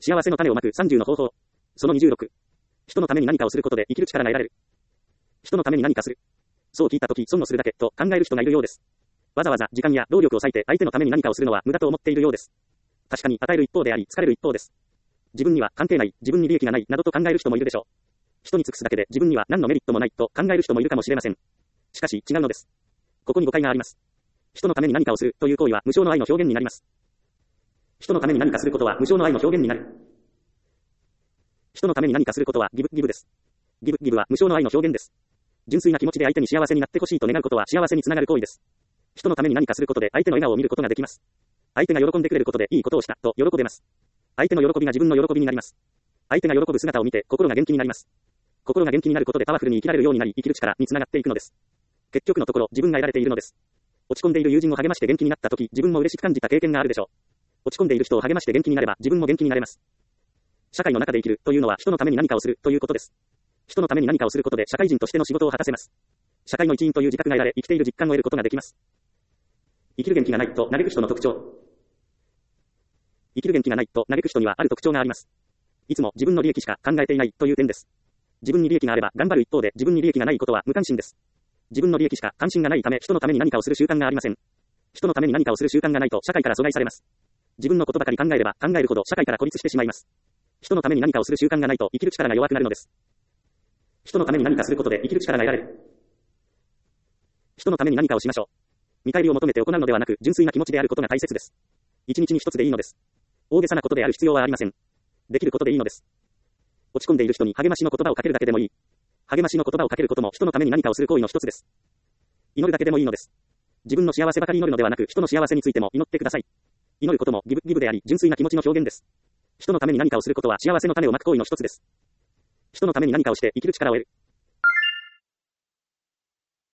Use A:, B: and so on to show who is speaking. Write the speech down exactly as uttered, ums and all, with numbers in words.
A: 幸せの種をまくさんじゅうの方法。そのにじゅうろく。人のために何かをすることで生きる力が得られる。人のために何かする。そう聞いたとき損をするだけと考える人がいるようです。わざわざ時間や労力を割いて相手のために何かをするのは無駄と思っているようです。確かに与える一方であり疲れる一方です。自分には関係ない、自分に利益がないなどと考える人もいるでしょう。人に尽くすだけで自分には何のメリットもないと考える人もいるかもしれません。しかし違うのです。ここに誤解があります。人のために何かをするという行為は無償の愛の表現になります。人のために何かすることは無償の愛の表現になる。人のために何かすることはギブ、ギブです。ギブ、ギブは無償の愛の表現です。純粋な気持ちで相手に幸せになってほしいと願うことは幸せにつながる行為です。人のために何かすることで相手の笑顔を見ることができます。相手が喜んでくれることでいいことをしたと喜べます。相手の喜びが自分の喜びになります。相手が喜ぶ姿を見て心が元気になります。心が元気になることでパワフルに生きられるようになり生きる力につながっていくのです。結局のところ自分が得られているのです。落ち込んでいる友人を励まして元気になったとき自分も嬉しく感じた経験があるでしょう。落ち込んでいる人を励まして元気になれば自分も元気になれます。社会の中で生きるというのは人のために何かをするということです。人のために何かをすることで社会人としての仕事を果たせます。社会の一員という自覚が得られ生きている実感を得ることができます。生きる元気がないと嘆く人の特徴。生きる元気がないと嘆く人にはある特徴があります。いつも自分の利益しか考えていないという点です。自分に利益があれば頑張る一方で自分に利益がないことは無関心です。自分の利益しか関心がないため人のために何かをする習慣がありません。人のために何かをする習慣がないと社会から阻害されます。自分のことばかり考えれば考えるほど社会から孤立してしまいます。人のために何かをする習慣がないと生きる力が弱くなるのです。人のために何かすることで生きる力が得られる。人のために何かをしましょう。見返りを求めて行うのではなく純粋な気持ちであることが大切です。一日に一つでいいのです。大げさなことである必要はありません。できることでいいのです。落ち込んでいる人に励ましの言葉をかけるだけでもいい。励ましの言葉をかけることも人のために何かをする行為の一つです。祈るだけでもいいのです。自分の幸せばかり祈るのではなく人の幸せについても祈ってください。祈ることもギブ、ギブであり純粋な気持ちの表現です。人のために何かをすることは幸せの種をまく行為の一つです。人のために何かをして生きる力を得る。